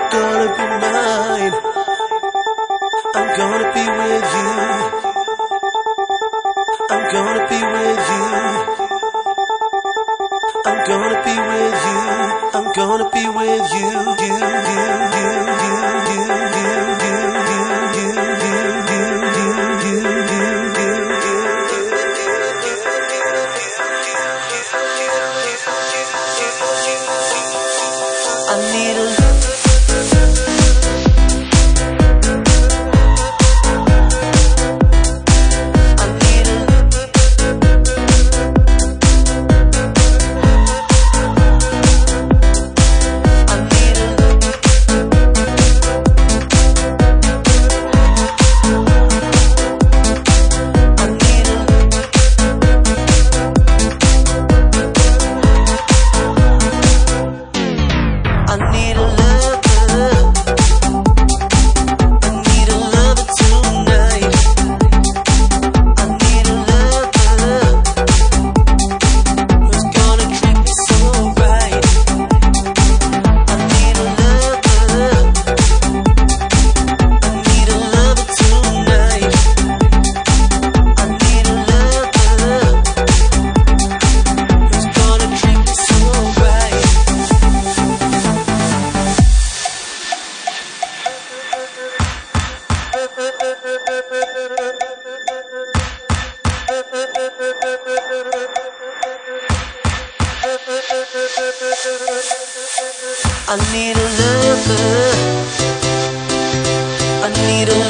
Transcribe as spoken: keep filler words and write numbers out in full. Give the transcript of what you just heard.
gonna be mine. I'm gonna be with you. I'm gonna be with you. I'm gonna be with you. I'm gonna be with you. You, you, you, you, you, you, you, you, you, you, you, you, you, I need a I need a lover. I need a